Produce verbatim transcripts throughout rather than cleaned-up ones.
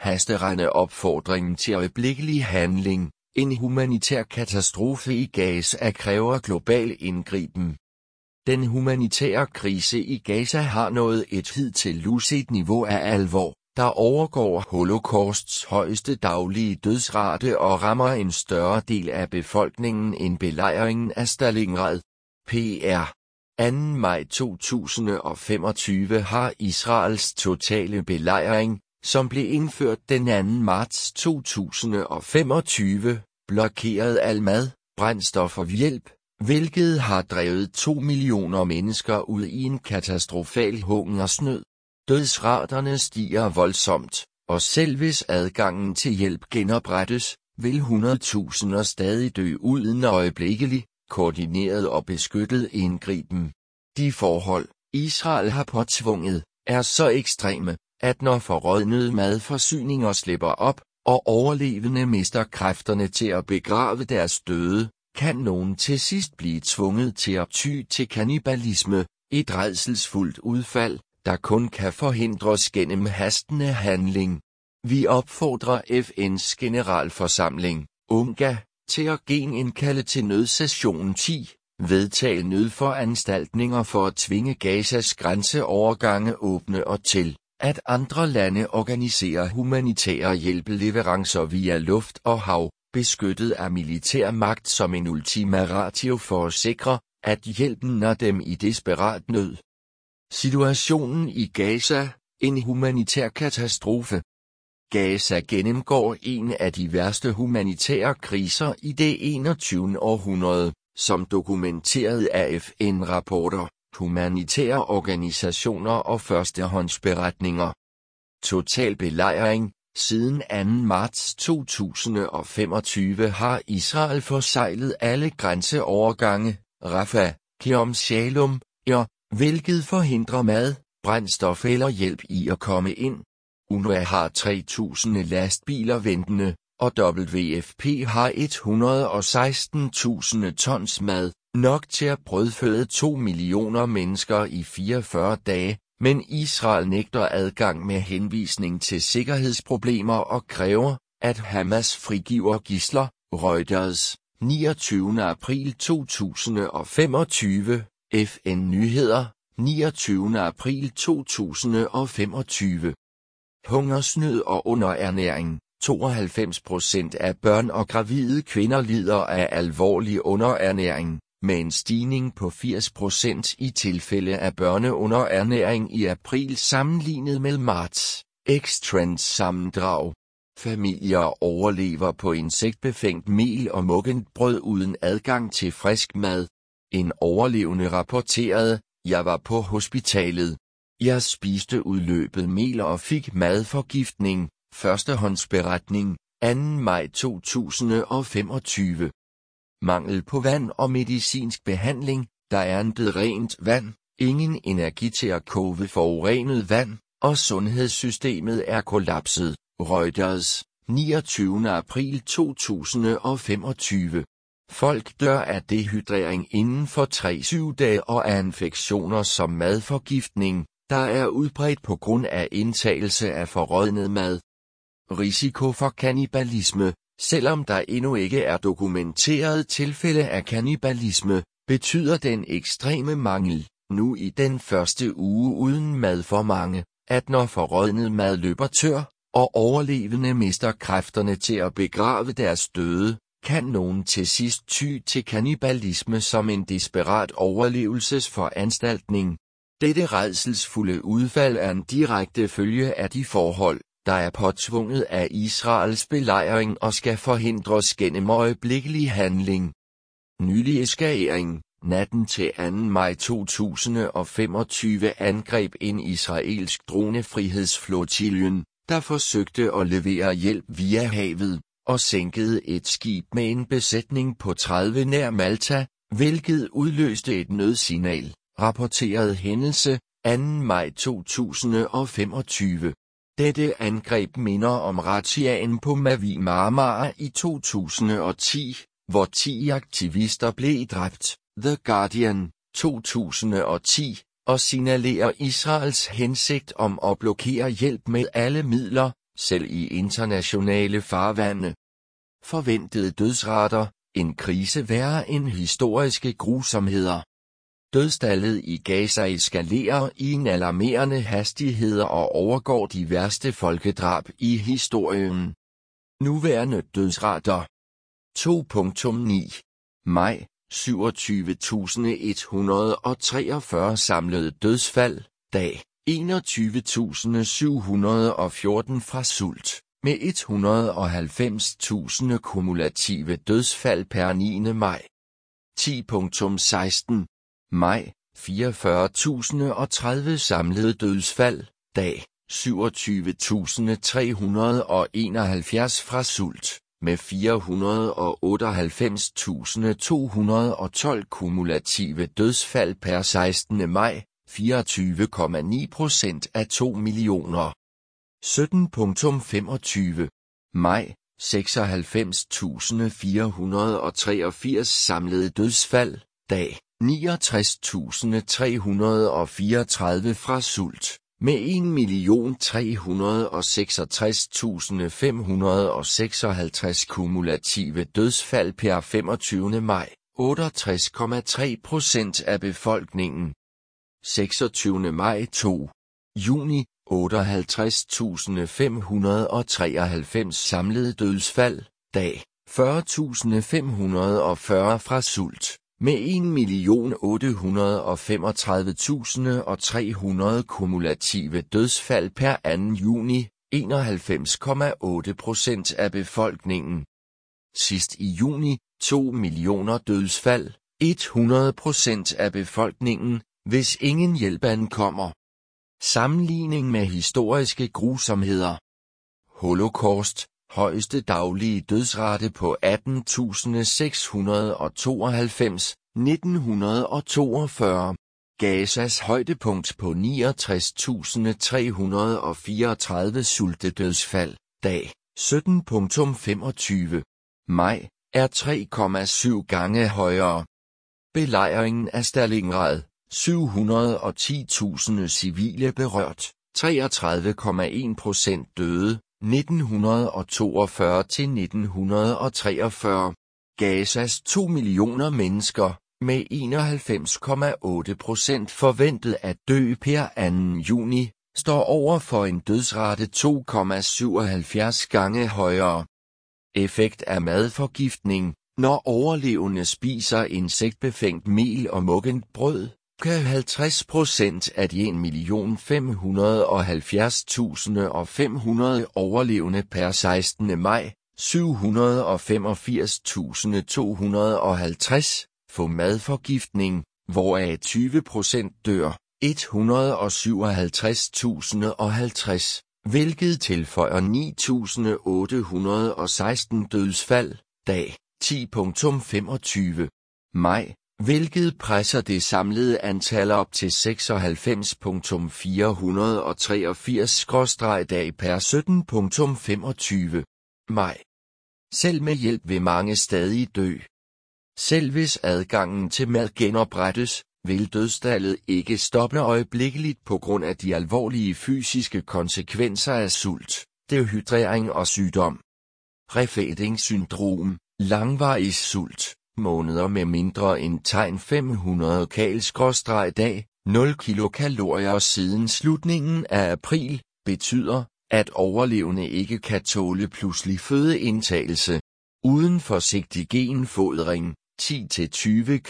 hasterende opfordringen til øjeblikkelig handling. En humanitær katastrofe i Gaza kræver global indgriben. Den humanitære krise i Gaza har nået et hidtil uset niveau af alvor, der overgår Holocausts højeste daglige dødsrate og rammer en større del af befolkningen end belejringen af Stalingrad. P R anden maj to tusind og femogtyve har Israels totale belejring, som blev indført den anden marts to tusind og femogtyve, blokeret al mad, brændstof og hjælp, hvilket har drevet to millioner mennesker ud i en katastrofal hungersnød. Dødsraterne stiger voldsomt, og selv hvis adgangen til hjælp genoprettes, vil hundredtusinder stadig dø uden øjeblikkelig, koordineret og beskyttet indgriben. De forhold, Israel har påtvunget, er så ekstreme, at når forrådnede madforsyninger slipper op, og overlevende mister kræfterne til at begrave deres døde, kan nogen til sidst blive tvunget til at ty til kannibalisme, et rædselsfuldt udfald, der kun kan forhindres gennem hastende handling. Vi opfordrer F N's generalforsamling, U N G A, til at genindkalde til nødsession ti, vedtage nødforanstaltninger for at tvinge Gazas grænseovergange åbne og til, at andre lande organiserer humanitære hjælpeleverancer via luft og hav, beskyttet af militær magt som en ultima ratio for at sikre, at hjælpen når dem i desperat nød. Situationen i Gaza, en humanitær katastrofe. Gaza gennemgår en af de værste humanitære kriser i det enogtyvende århundrede, som dokumenteret af F N-rapporter, humanitære organisationer og førstehåndsberetninger. Total belejring. Siden anden marts to tusind og femogtyve har Israel forseglet alle grænseovergange, Rafah, Kerem Shalom, ja, hvilket forhindrer mad, brændstof eller hjælp i at komme ind. U N R W A har tre tusind lastbiler ventende, og W F P har et hundrede og seksten tusind tons mad, nok til at brødføde to millioner mennesker i fireogfyrre dage, men Israel nægter adgang med henvisning til sikkerhedsproblemer og kræver, at Hamas frigiver gidsler. Reuters, niogtyvende april to tusind og femogtyve, F N Nyheder, niogtyvende april to tusind og femogtyve. Hungersnød og underernæring. tooghalvfems procent af børn og gravide kvinder lider af alvorlig underernæring, med en stigning på firs procent i tilfælde af børneunderernæring i april sammenlignet med marts. X-Trends sammendrag. Familier overlever på insektbefængt mel og muggent brød uden adgang til frisk mad. En overlevende rapporterede, jeg var på hospitalet. Jeg spiste udløbet mel og fik madforgiftning. Førstehåndsberetning, anden maj to tusind og femogtyve. Mangel på vand og medicinsk behandling, der er intet rent vand, ingen energi til at koge forurenet vand, og sundhedssystemet er kollapset. Reuters, niogtyvende april to tusind og femogtyve. Folk dør af dehydrering inden for tre til syv dage og af infektioner som madforgiftning, der er udbredt på grund af indtagelse af forrådnet mad. Risiko for kannibalisme. Selvom der endnu ikke er dokumenteret tilfælde af kannibalisme, betyder den ekstreme mangel, nu i den første uge uden mad for mange, at når forrådnet mad løber tør, og overlevende mister kræfterne til at begrave deres døde, kan nogen til sidst ty til kannibalisme som en desperat overlevelsesforanstaltning. Dette rædselsfulde udfald er en direkte følge af de forhold, der er påtvunget af Israels belejring og skal forhindres gennem øjeblikkelig handling. Nylig eskalering. Natten til anden maj to tusind og femogtyve angreb en israelsk dronefrihedsflotillen, der forsøgte at levere hjælp via havet, og sænkede et skib med en besætning på tredive nær Malta, hvilket udløste et nødsignal, rapporterede hændelse, anden maj to tusind og femogtyve. Dette angreb minder om razziaen på Mavi Marmara i to tusind og ti, hvor ti aktivister blev dræbt. The Guardian, to tusind og ti, og signalerer Israels hensigt om at blokere hjælp med alle midler, selv i internationale farvande. Forventede dødsrater, en krise værre end historiske grusomheder. Dødstallet i Gaza eskalerer i en alarmerende hastighed og overgår de værste folkedrab i historien. Nuværende dødsrater. to komma ni. Maj, syvogtyve tusind et hundrede og treogfyrre samlede dødsfald, dag, enogtyve tusind syv hundrede og fjorten fra sult, med et hundrede og halvfems tusind kumulative dødsfald per niende maj. ti komma seksten. Maj, fireogfyrre tusind og tredive samlede dødsfald, dag, syvogtyve tusind tre hundrede og enoghalvfjerds fra sult, med fire hundrede og otteoghalvfems tusind to hundrede og tolv kumulative dødsfald per sekstende maj, fireogtyve komma ni procent af to millioner. sytten komma femogtyve. Maj, seksoghalvfems tusind fire hundrede og treogfirs samlede dødsfald, dag, niogtres tusind tre hundrede og fireogtredive fra sult, med en million tre hundrede og seksogtres tusind fem hundrede og seksoghalvtreds kumulative dødsfald per femogtyvende maj, otteogtres komma tre procent af befolkningen. seksogtyvende maj to. Juni, otteoghalvtreds tusind fem hundrede og treoghalvfems samlede dødsfald, dag, fyrre tusind fem hundrede og fyrre fra sult, med en million otte hundrede og femogtredive tusind tre hundrede kumulative dødsfald per anden juni, enoghalvfems komma otte procent af befolkningen. Sidst i juni, to millioner dødsfald, hundrede procent af befolkningen, hvis ingen hjælp ankommer. Sammenligning med historiske grusomheder. Holocaust, højeste daglige dødsrate på atten tusind seks hundrede og tooghalvfems, nitten toogfyrre. Gazas højdepunkt på niogtres tusind tre hundrede og fireogtredive sultedødsfald, dag, sytten komma femogtyve. Maj, er tre komma syv gange højere. Belejringen af Stalingrad, syv hundrede og ti tusind civile berørt, treogtredive komma en procent døde, nitten toogfyrre til nitten treogfyrre. Gazas to millioner mennesker, med enoghalvfems komma otte procent forventet at dø per anden juni, står over for en dødsrate to komma syvoghalvfjerds gange højere. Effekt af madforgiftning. Når overlevende spiser insektbefængt mel og muggent brød, kan halvtreds procent af de en million fem hundrede og halvfjerds tusind fem hundrede overlevende per sekstende maj, syv hundrede og femogfirs tusind to hundrede og halvtreds, få madforgiftning, hvoraf tyve procent dør, et hundrede og syvoghalvtreds tusind og halvtreds, hvilket tilføjer ni tusind otte hundrede og seksten dødsfald, dag, ti komma femogtyve. Maj, hvilket presser det samlede antal op til seksoghalvfems tusind fire hundrede og treogfirs dag per sytten komma femogtyve. Maj. Selv med hjælp vil mange stadig dø. Selv hvis adgangen til mad genoprettes, vil dødstallet ikke stoppe øjeblikkeligt på grund af de alvorlige fysiske konsekvenser af sult, dehydrering og sygdom. Refeeding-syndrom, langvarig sult, måneder med mindre end tegn fem hundrede kal-dag, nul kilokalorier siden slutningen af april, betyder, at overlevende ikke kan tåle pludselig fødeindtagelse. Uden forsigtig genfodring, ti til tyve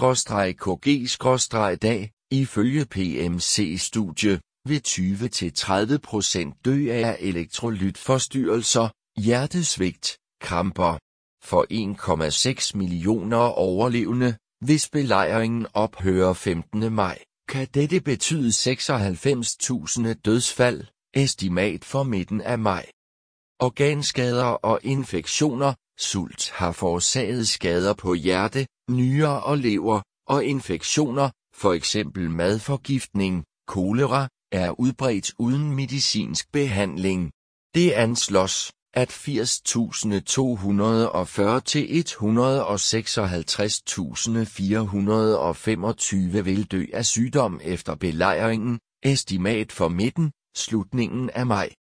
kal-kg-dag, ifølge P M C-studie, vil tyve til tredive procent dø af elektrolytforstyrrelser, hjertesvigt, kramper. For en komma seks millioner overlevende, hvis belejringen ophører femtende maj, kan dette betyde seksoghalvfems tusind dødsfald, estimat for midten af maj. Organskader og infektioner. Sult har forårsaget skader på hjerte, nyrer og lever, og infektioner, for eksempel madforgiftning, kolera, er udbredt uden medicinsk behandling. Det anslås, at firs tusind to hundrede og fyrre til et hundrede og seksoghalvtreds tusind fire hundrede og femogtyve vil dø af sygdom efter belejringen, estimat for midten, slutningen af maj.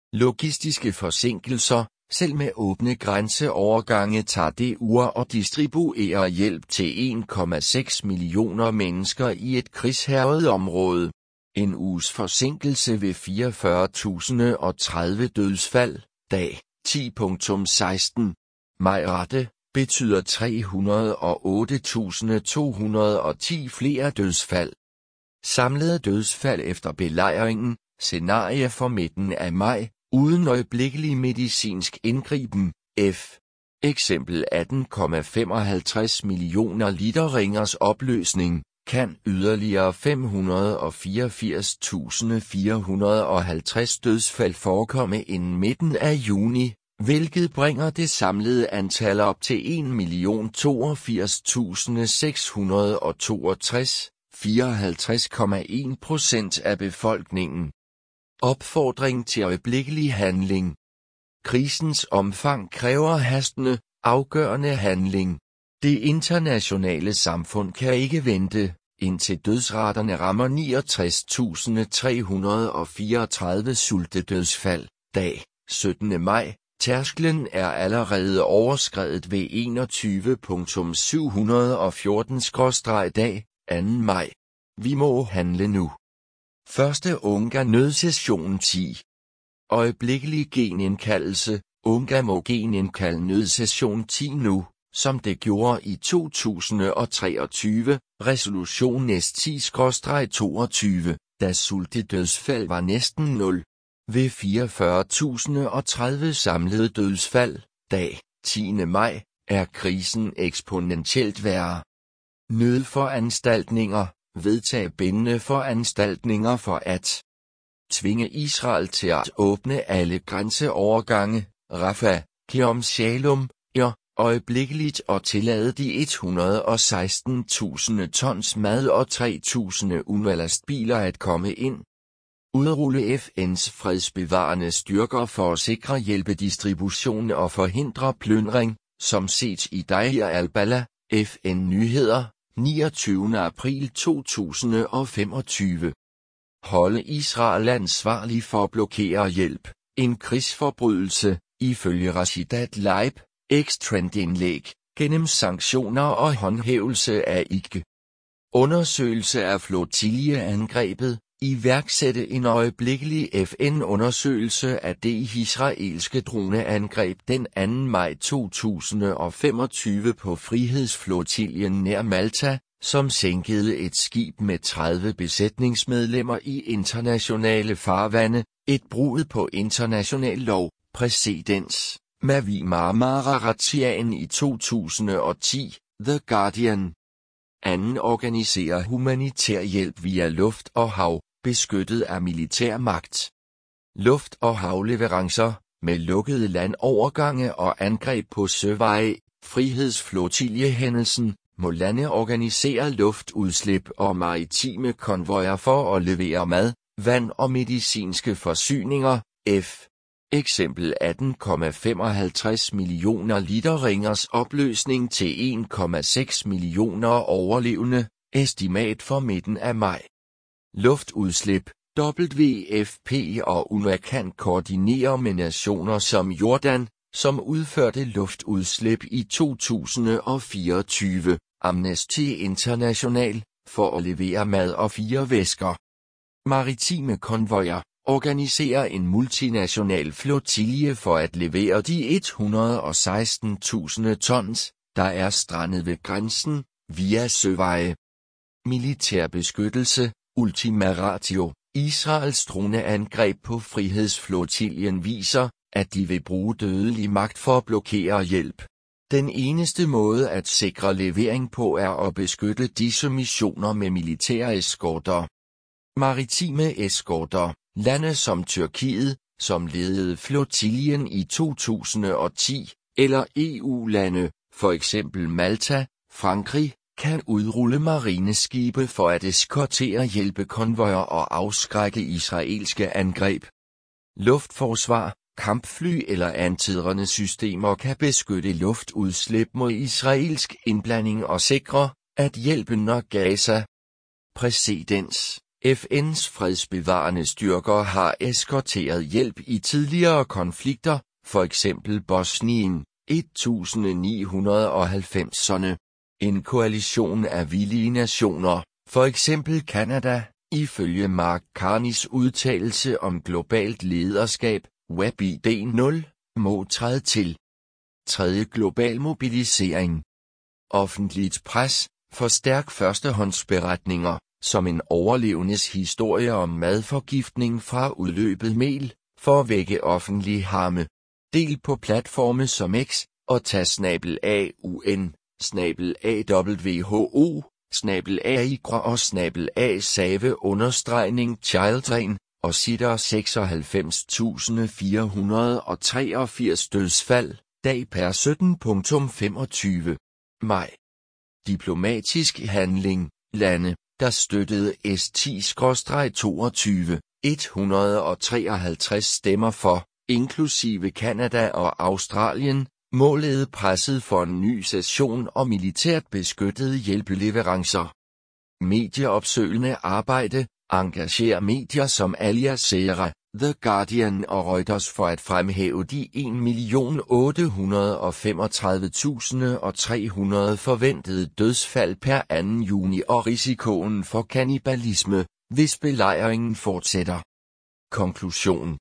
Logistiske forsinkelser. Selv med åbne grænseovergange tager det uger at distribuere hjælp til en komma seks millioner mennesker i et krigshærget område. En uges forsinkelse ved fireogfyrre tusind og tredive dødsfald, dag ti seksten. Majrette, betyder tre hundrede og otte tusind to hundrede og ti flere dødsfald. Samlede dødsfald efter belejringen, scenarie for midten af maj, uden øjeblikkelig medicinsk indgriben, F. Eksempel atten komma femoghalvtreds millioner liter ringers opløsning, kan yderligere fem hundrede og fireogfirs tusind fire hundrede og halvtreds dødsfald forekomme inden midten af juni, hvilket bringer det samlede antal op til en million toogfirs tusind seks hundrede og toogtres, fireoghalvtreds komma en procent af befolkningen. Opfordring til øjeblikkelig handling. Krisens omfang kræver hastende, afgørende handling. Det internationale samfund kan ikke vente, indtil dødsraterne rammer niogtres tusind tre hundrede og fireogtredive sultedødsfald, dag syttende maj. Tærsklen er allerede overskredet ved enogtyve syv fjorten dag, anden maj. Vi må handle nu. Første Unga nødsession ti. Øjeblikkelig genindkaldelse. Unga må genindkalde nødsession ti nu, som det gjorde i to tusind og treogtyve, resolution S ti toogtyve, da sultedødsfald var næsten nul. Ved fireogfyrre tusind og tredive samlede dødsfald, dag tiende maj, er krisen eksponentielt værre. Nødforanstaltninger. Vedtag bindende foranstaltninger for at tvinge Israel til at åbne alle grænseovergange, Rafah, Kerem Shalom, ja, øjeblikkeligt og tillade de et hundrede og seksten tusind tons mad og tre tusind unvalastbiler at komme ind. Udrulle F N's fredsbevarende styrker for at sikre hjælpedistribution og forhindre plyndring, som set i Deir al-Bala, F N Nyheder, niogtyvende april to tusind og femogtyve. Holde Israel ansvarlig for at blokere hjælp, en krigsforbrydelse, ifølge Rashidat Leib, X-trendindlæg, gennem sanktioner og håndhævelse af ikke. Undersøgelse af flotiljeangrebet, iværksætte en øjeblikkelig F N-undersøgelse af det israelske droneangreb den anden maj to tusind og femogtyve på Frihedsflotiljen nær Malta, som sænkede et skib med tredive besætningsmedlemmer i internationale farvande, et brud på international lov, præcedens, Mavi Marmara-razziaen i to tusind og ti, The Guardian. Anden organiserer humanitær hjælp via luft og hav, beskyttet af militær magt. Luft- og havleverancer, med lukkede landovergange og angreb på søveje, Frihedsflotiliehændelsen, må lande organisere luftudslip og maritime konvojer for at levere mad, vand og medicinske forsyninger, F. Eksempel atten komma femoghalvtreds millioner liter ringers opløsning til en komma seks millioner overlevende, estimat for midten af maj. Luftudslip, W F P og U N R W A kan koordinere med nationer som Jordan, som udførte luftudslip i to tusind og fireogtyve, Amnesty International, for at levere mad og fire væsker. Maritime konvojer organiserer en multinational flotilje for at levere de et hundrede og seksten tusind tons, der er strandet ved grænsen, via søveje. Militær beskyttelse, Ultima Ratio, Israels droneangreb på Frihedsflotiljen viser, at de vil bruge dødelig magt for at blokere hjælp. Den eneste måde at sikre levering på er at beskytte disse missioner med militære eskorter. Maritime eskorter, lande som Tyrkiet, som ledede flotiljen i to tusind og ti, eller E U-lande, for eksempel Malta, Frankrig, kan udrulle marineskibe for at eskortere hjælpekonvojer og afskrække israelske angreb. Luftforsvar, kampfly eller antidrone systemer kan beskytte luftudslip mod israelsk indblanding og sikre, at hjælpen når Gaza. Præcedens, F N's fredsbevarende styrker har eskorteret hjælp i tidligere konflikter, for eksempel Bosnien, niogten halvfemserne. En koalition af villige nationer, for eksempel Canada, ifølge Mark Carneys udtalelse om globalt lederskab, WebID nul, må træde til. Tredje global mobilisering. Offentligt pres, forstærk førstehåndsberetninger, som en overlevendes historie om madforgiftning fra udløbet mel, for at vække offentlig harme. Del på platforme som X, og tag snabel A U N, snabel A W H O, snabel A I G R og snabel A Save understregning Children, og sitter seksoghalvfems tusind fire hundrede og treogfirs dødsfald, dag per sytten femogtyve maj. Diplomatisk handling, lande, der støttede S ti toogtyve, et hundrede og treoghalvtreds stemmer for, inklusive Canada og Australien, målede presset for en ny session og militært beskyttede hjælpeleverancer. Medieopsøgende arbejde, engagerer medier som Al Jazeera, The Guardian og Reuters for at fremhæve de en million otte hundrede og femogtredive tusind tre hundrede forventede dødsfald per anden juni og risikoen for kannibalisme, hvis belejringen fortsætter. Konklusion.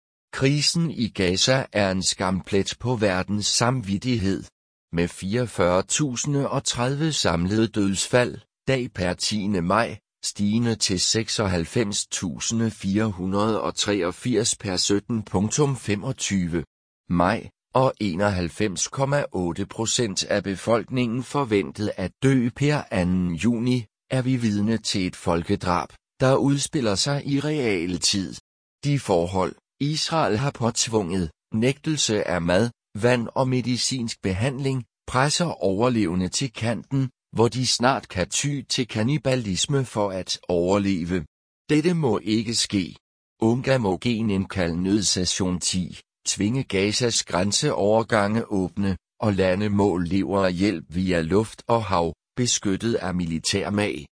Krisen i Gaza er en skamplet på verdens samvittighed. Med fireogfyrre tusind og tredive samlede dødsfald, dag per tiende maj, stigende til seksoghalvfems tusind fire hundrede og treogfirs per sytten femogtyve maj, og enoghalvfems komma otte procent af befolkningen forventet at dø per anden juni, er vi vidne til et folkedrab, der udspiller sig i realtid. De forhold, Israel har påtvunget, nægtelse af mad, vand og medicinsk behandling, presser overlevende til kanten, hvor de snart kan ty til kannibalisme for at overleve. Dette må ikke ske. UNGA må genindkalde nødsession ti, tvinge Gazas grænseovergange åbne, og lande må levere hjælp via luft og hav, beskyttet af militærmag.